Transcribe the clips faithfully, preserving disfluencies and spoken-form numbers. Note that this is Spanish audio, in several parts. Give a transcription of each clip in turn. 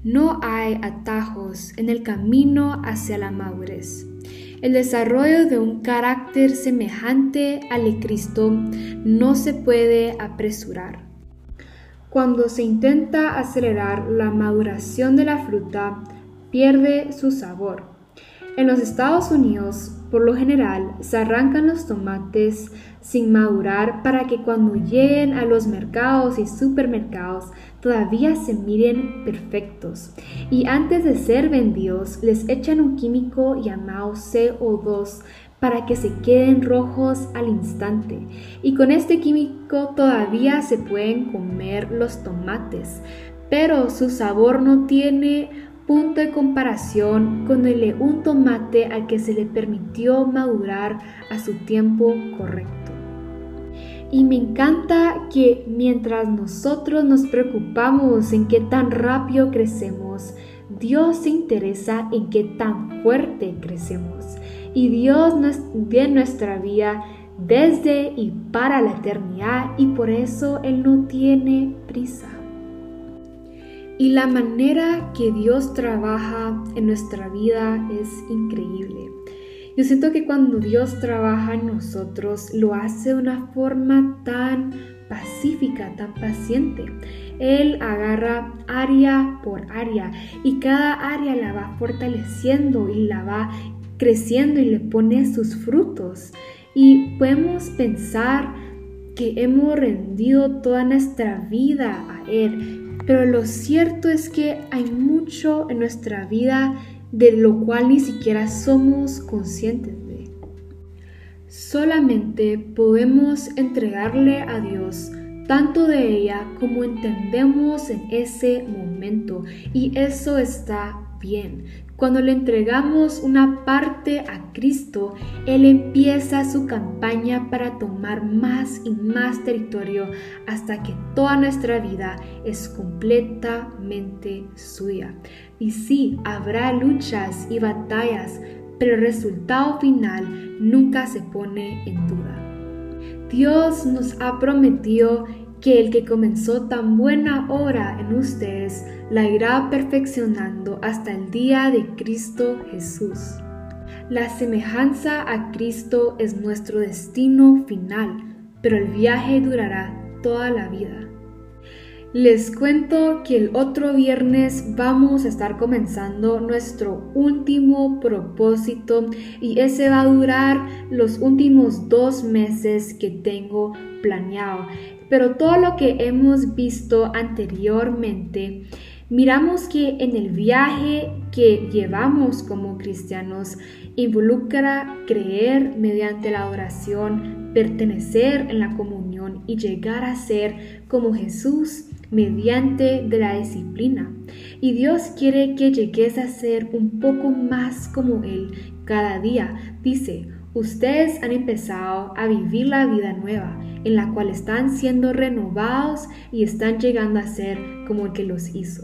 No hay atajos en el camino hacia la madurez. El desarrollo de un carácter semejante al de Cristo no se puede apresurar. Cuando se intenta acelerar la maduración de la fruta, pierde su sabor. En los Estados Unidos, por lo general, se arrancan los tomates sin madurar para que cuando lleguen a los mercados y supermercados todavía se miren perfectos. Y antes de ser vendidos, les echan un químico llamado C O dos para que se queden rojos al instante. Y con este químico todavía se pueden comer los tomates, pero su sabor no tiene punto de comparación con el de un tomate al que se le permitió madurar a su tiempo correcto. Y me encanta que mientras nosotros nos preocupamos en qué tan rápido crecemos, Dios se interesa en qué tan fuerte crecemos. Y Dios ve nuestra vida desde y para la eternidad, y por eso Él no tiene prisa. Y la manera que Dios trabaja en nuestra vida es increíble. Yo siento que cuando Dios trabaja en nosotros, lo hace de una forma tan pacífica, tan paciente. Él agarra área por área y cada área la va fortaleciendo y la va creciendo y le pone sus frutos. Y podemos pensar que hemos rendido toda nuestra vida a Él, pero lo cierto es que hay mucho en nuestra vida de lo cual ni siquiera somos conscientes de. Solamente podemos entregarle a Dios tanto de ella como entendemos en ese momento, y eso está bien. Cuando le entregamos una parte a Cristo, Él empieza su campaña para tomar más y más territorio hasta que toda nuestra vida es completamente suya. Y sí, habrá luchas y batallas, pero el resultado final nunca se pone en duda. Dios nos ha prometido que el que comenzó tan buena obra en ustedes la irá perfeccionando hasta el día de Cristo Jesús. La semejanza a Cristo es nuestro destino final, pero el viaje durará toda la vida. Les cuento que el otro viernes vamos a estar comenzando nuestro último propósito y ese va a durar los últimos dos meses que tengo planeado. Pero todo lo que hemos visto anteriormente, miramos que en el viaje que llevamos como cristianos involucra creer mediante la adoración, pertenecer en la comunión y llegar a ser como Jesús mediante de la disciplina. Y Dios quiere que llegues a ser un poco más como Él cada día. Dice, ustedes han empezado a vivir la vida nueva, en la cual están siendo renovados y están llegando a ser como el que los hizo.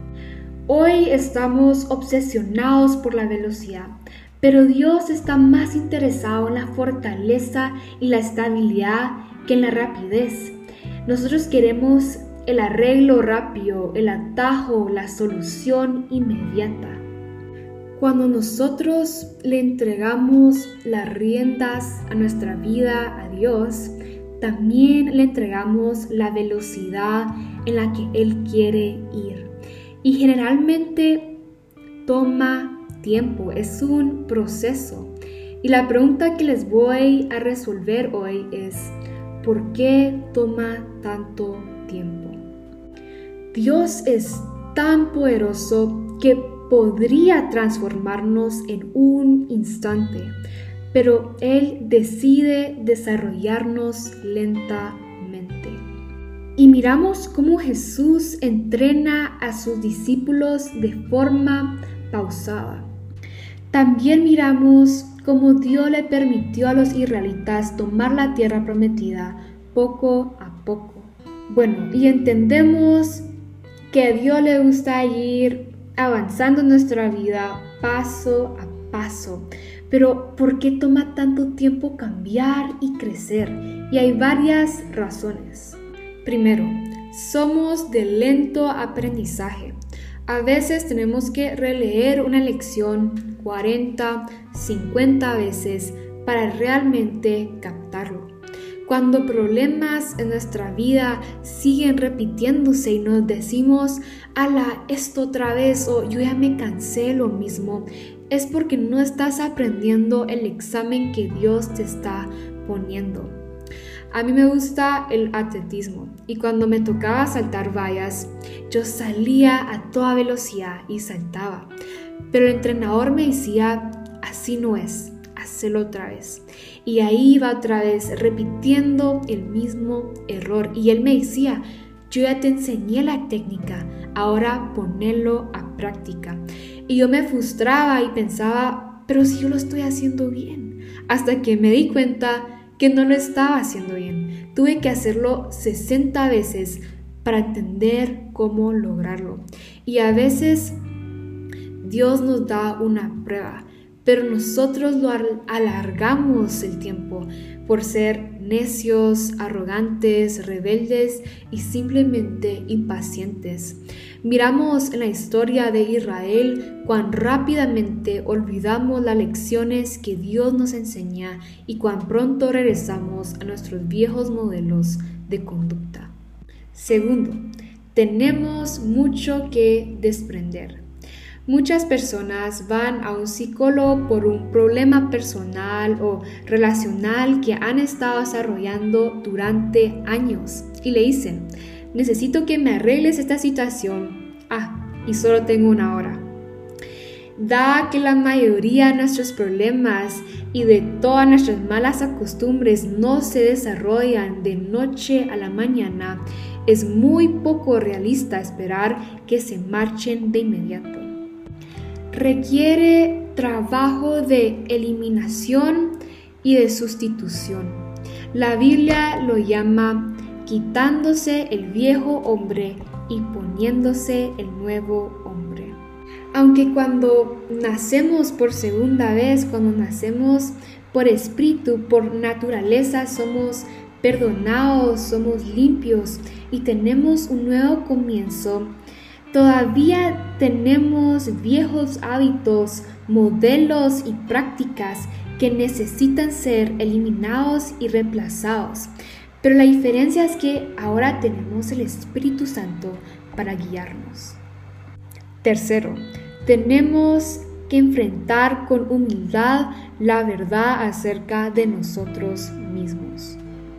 Hoy estamos obsesionados por la velocidad, pero Dios está más interesado en la fortaleza y la estabilidad que en la rapidez. Nosotros queremos el arreglo rápido, el atajo, la solución inmediata. Cuando nosotros le entregamos las riendas a nuestra vida a Dios, también le entregamos la velocidad en la que Él quiere ir. Y generalmente toma tiempo, es un proceso. Y la pregunta que les voy a resolver hoy es, ¿por qué toma tanto tiempo? Dios es tan poderoso que podría transformarnos en un instante, pero Él decide desarrollarnos lentamente. Y miramos cómo Jesús entrena a sus discípulos de forma pausada. También miramos cómo Dios le permitió a los israelitas tomar la tierra prometida poco a poco. Bueno, y entendemos que a Dios le gusta ir avanzando en nuestra vida paso a paso. Pero ¿por qué toma tanto tiempo cambiar y crecer? Y hay varias razones. Primero, somos de lento aprendizaje. A veces tenemos que releer una lección cuarenta, cincuenta veces para realmente captarlo. Cuando problemas en nuestra vida siguen repitiéndose y nos decimos, ala, esto otra vez, o yo ya me cansé de lo mismo, es porque no estás aprendiendo el examen que Dios te está poniendo. A mí me gusta el atletismo y cuando me tocaba saltar vallas, yo salía a toda velocidad y saltaba. Pero el entrenador me decía, así no es, hazlo otra vez. Y ahí iba otra vez repitiendo el mismo error. Y él me decía, yo ya te enseñé la técnica, ahora ponelo a práctica. Y yo me frustraba y pensaba, pero si yo lo estoy haciendo bien. Hasta que me di cuenta que no lo estaba haciendo bien. Tuve que hacerlo sesenta veces para entender cómo lograrlo. Y a veces Dios nos da una prueba, pero nosotros lo alargamos el tiempo por ser necios, arrogantes, rebeldes y simplemente impacientes. Miramos en la historia de Israel cuán rápidamente olvidamos las lecciones que Dios nos enseña y cuán pronto regresamos a nuestros viejos modelos de conducta. Segundo, tenemos mucho que desprender. Muchas personas van a un psicólogo por un problema personal o relacional que han estado desarrollando durante años y le dicen, necesito que me arregles esta situación. Ah, y solo tengo una hora. Dada que la mayoría de nuestros problemas y de todas nuestras malas costumbres no se desarrollan de noche a la mañana, es muy poco realista esperar que se marchen de inmediato. Requiere trabajo de eliminación y de sustitución. La Biblia lo llama quitándose el viejo hombre y poniéndose el nuevo hombre. Aunque cuando nacemos por segunda vez, cuando nacemos por espíritu, por naturaleza, somos perdonados, somos limpios y tenemos un nuevo comienzo, todavía tenemos viejos hábitos, modelos y prácticas que necesitan ser eliminados y reemplazados. Pero la diferencia es que ahora tenemos el Espíritu Santo para guiarnos. Tercero, tenemos que enfrentar con humildad la verdad acerca de nosotros mismos.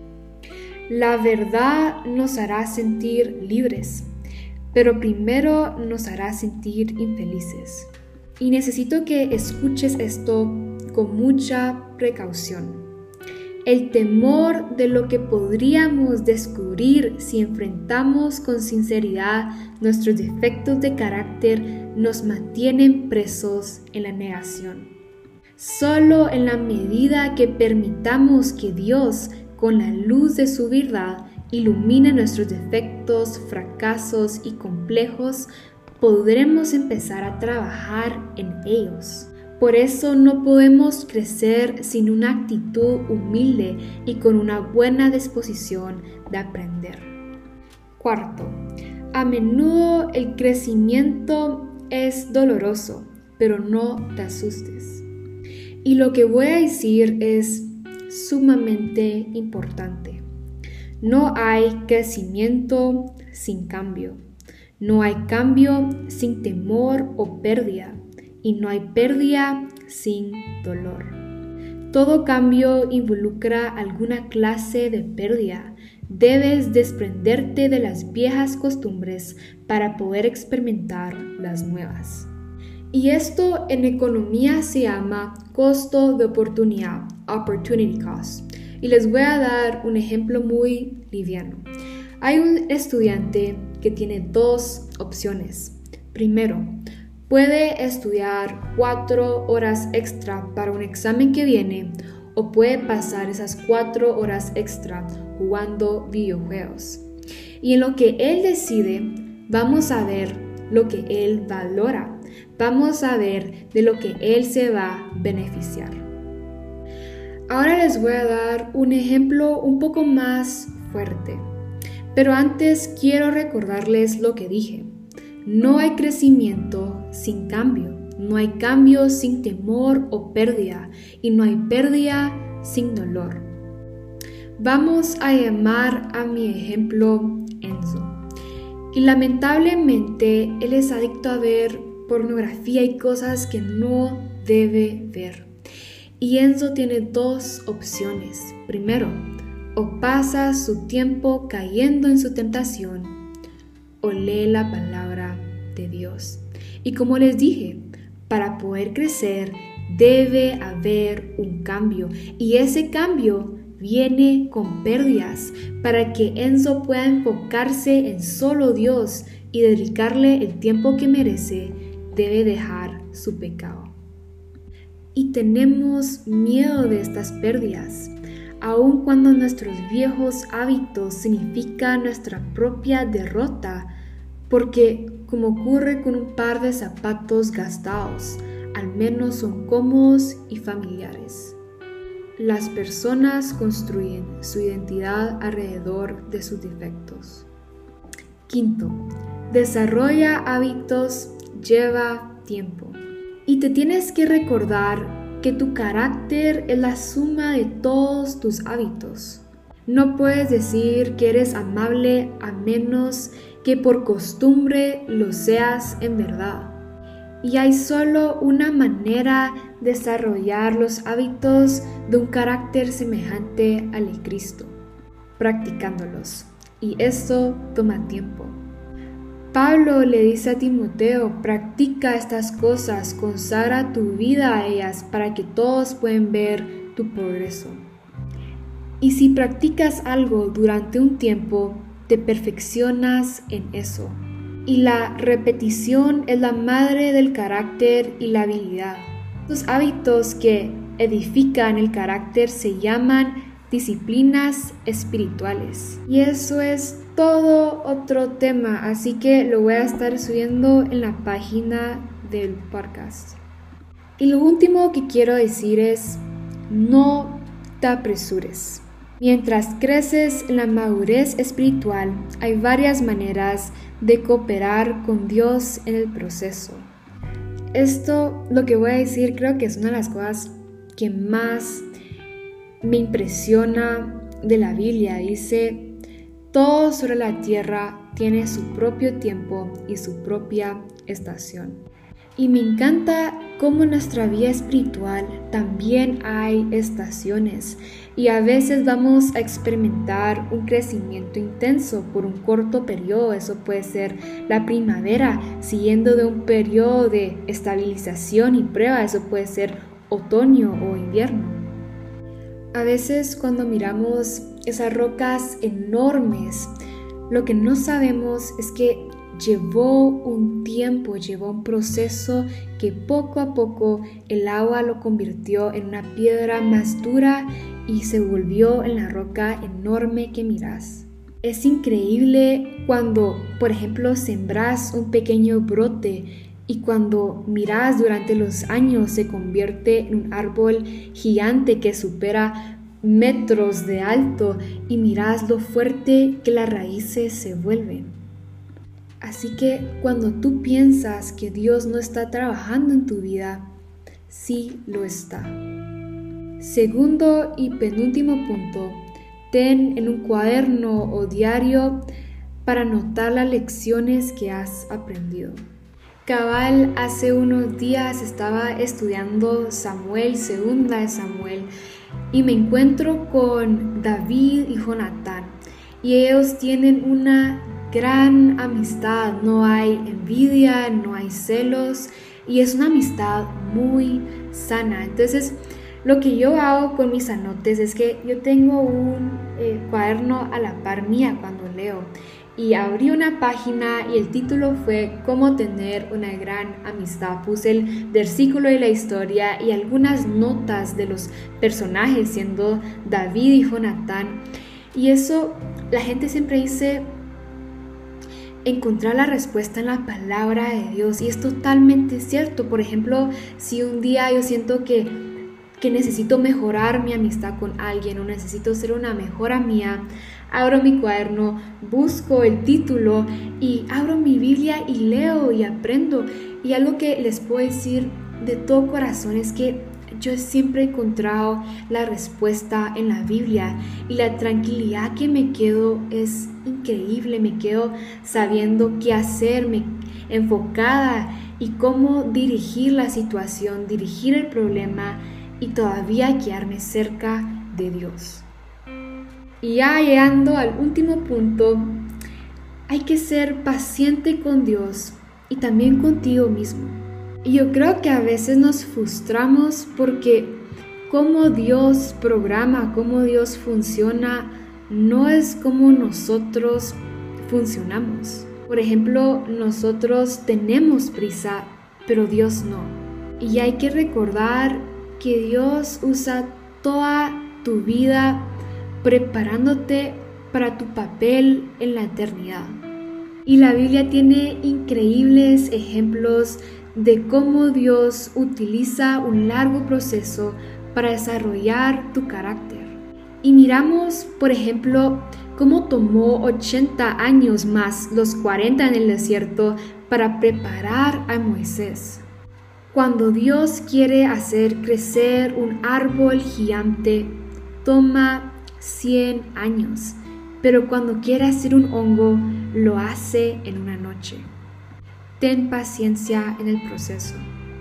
La verdad nos hará sentir libres, pero primero nos hará sentir infelices. Y necesito que escuches esto con mucha precaución. El temor de lo que podríamos descubrir si enfrentamos con sinceridad nuestros defectos de carácter nos mantienen presos en la negación. Solo en la medida que permitamos que Dios, con la luz de su verdad, ilumine nuestros defectos, fracasos y complejos, podremos empezar a trabajar en ellos. Por eso no podemos crecer sin una actitud humilde y con una buena disposición de aprender. Cuarto, a menudo el crecimiento es doloroso, pero no te asustes. Y lo que voy a decir es sumamente importante. No hay crecimiento sin cambio. No hay cambio sin temor o pérdida. Y no hay pérdida sin dolor. Todo cambio involucra alguna clase de pérdida. Debes desprenderte de las viejas costumbres para poder experimentar las nuevas. Y esto en economía se llama costo de oportunidad, opportunity cost. Y les voy a dar un ejemplo muy liviano. Hay un estudiante que tiene dos opciones. Primero, puede estudiar cuatro horas extra para un examen que viene o puede pasar esas cuatro horas extra jugando videojuegos. Y en lo que él decide, vamos a ver lo que él valora. Vamos a ver de lo que él se va a beneficiar. Ahora les voy a dar un ejemplo un poco más fuerte. Pero antes quiero recordarles lo que dije. No hay crecimiento sin cambio, no hay cambio sin temor o pérdida, y no hay pérdida sin dolor. Vamos a llamar a mi ejemplo Enzo. Y lamentablemente él es adicto a ver pornografía y cosas que no debe ver. Y Enzo tiene dos opciones. Primero, o pasa su tiempo cayendo en su tentación, o lee la palabra de Dios. Y como les dije, para poder crecer debe haber un cambio. Y ese cambio viene con pérdidas para que Enzo pueda enfocarse en solo Dios y dedicarle el tiempo que merece. Debe dejar su pecado. Y tenemos miedo de estas pérdidas, aun cuando nuestros viejos hábitos significan nuestra propia derrota, porque como ocurre con un par de zapatos gastados, al menos son cómodos y familiares. Las personas construyen su identidad alrededor de sus defectos. Quinto, desarrolla hábitos lleva tiempo. Y te tienes que recordar que tu carácter es la suma de todos tus hábitos. No puedes decir que eres amable a menos que por costumbre lo seas en verdad. Y hay solo una manera de desarrollar los hábitos de un carácter semejante al de Cristo, practicándolos. Y esto toma tiempo. Pablo le dice a Timoteo, practica estas cosas, consagra tu vida a ellas para que todos puedan ver tu progreso. Y si practicas algo durante un tiempo, te perfeccionas en eso. Y la repetición es la madre del carácter y la habilidad. Los hábitos que edifican el carácter se llaman disciplinas espirituales. Y eso es todo otro tema, así que lo voy a estar subiendo en la página del podcast. Y lo último que quiero decir es, no te apresures. Mientras creces en la madurez espiritual, hay varias maneras de cooperar con Dios en el proceso. Esto, lo que voy a decir, creo que es una de las cosas que más me impresiona de la Biblia. Dice, todo sobre la tierra tiene su propio tiempo y su propia estación. Y me encanta cómo en nuestra vida espiritual también hay estaciones. Y a veces vamos a experimentar un crecimiento intenso por un corto periodo. Eso puede ser la primavera, siguiendo de un periodo de estabilización y prueba. Eso puede ser otoño o invierno. A veces cuando miramos esas rocas enormes, lo que no sabemos es que llevó un tiempo, llevó un proceso que poco a poco el agua lo convirtió en una piedra más dura y se volvió en la roca enorme que miras. Es increíble cuando, por ejemplo, sembras un pequeño brote y cuando miras durante los años se convierte en un árbol gigante que supera metros de alto y miras lo fuerte que las raíces se vuelven. Así que cuando tú piensas que Dios no está trabajando en tu vida, sí lo está. Segundo y penúltimo punto, ten en un cuaderno o diario para anotar las lecciones que has aprendido. Cabal, hace unos días estaba estudiando Samuel, segunda de Samuel, y me encuentro con David y Jonatán, y ellos tienen una gran amistad, no hay envidia, no hay celos y es una amistad muy sana. Entonces, lo que yo hago con mis anotes es que yo tengo un eh, cuaderno a la par mía cuando leo y abrí una página y el título fue Cómo tener una gran amistad. Puse el versículo de la historia y algunas notas de los personajes, siendo David y Jonatán. Y eso, la gente siempre dice encontrar la respuesta en la palabra de Dios, y es totalmente cierto. Por ejemplo, si un día yo siento que que necesito mejorar mi amistad con alguien o necesito ser una mejor amiga, abro mi cuaderno, busco el título y abro mi Biblia y leo y aprendo. Y algo que les puedo decir de todo corazón es que yo siempre he encontrado la respuesta en la Biblia y la tranquilidad que me quedo es increíble. Me quedo sabiendo qué hacer, me, enfocada y cómo dirigir la situación, dirigir el problema y todavía quedarme cerca de Dios. Y ya llegando al último punto, hay que ser paciente con Dios y también contigo mismo. Y yo creo que a veces nos frustramos porque cómo Dios programa, cómo Dios funciona, no es como nosotros funcionamos. Por ejemplo, nosotros tenemos prisa, pero Dios no. Y hay que recordar que Dios usa toda tu vida preparándote para tu papel en la eternidad. Y la Biblia tiene increíbles ejemplos de cómo Dios utiliza un largo proceso para desarrollar tu carácter. Y miramos, por ejemplo, cómo tomó ochenta años más los cuarenta en el desierto para preparar a Moisés. Cuando Dios quiere hacer crecer un árbol gigante, toma cien años, pero cuando quiere hacer un hongo, lo hace en una noche. Ten paciencia en el proceso.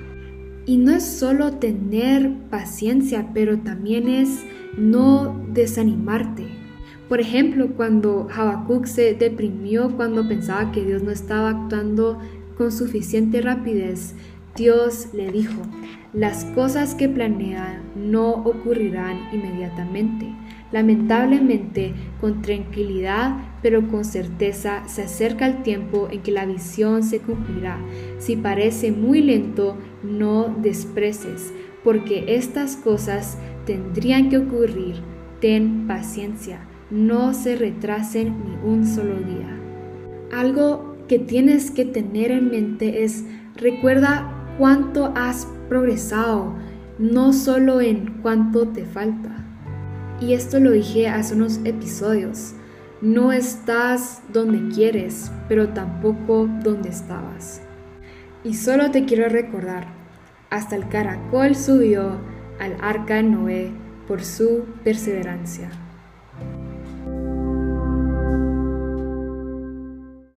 Y no es solo tener paciencia, pero también es no desanimarte. Por ejemplo, cuando Habacuc se deprimió cuando pensaba que Dios no estaba actuando con suficiente rapidez, Dios le dijo: las cosas que planean no ocurrirán inmediatamente. Lamentablemente, con tranquilidad, pero con certeza, se acerca el tiempo en que la visión se cumplirá. Si parece muy lento, no desprecies, porque estas cosas tendrían que ocurrir. Ten paciencia, no se retrasen ni un solo día. Algo que tienes que tener en mente es: recuerda cuánto has progresado, no solo en cuánto te falta. Y esto lo dije hace unos episodios. No estás donde quieres, pero tampoco donde estabas. Y solo te quiero recordar, hasta el caracol subió al arca de Noé por su perseverancia.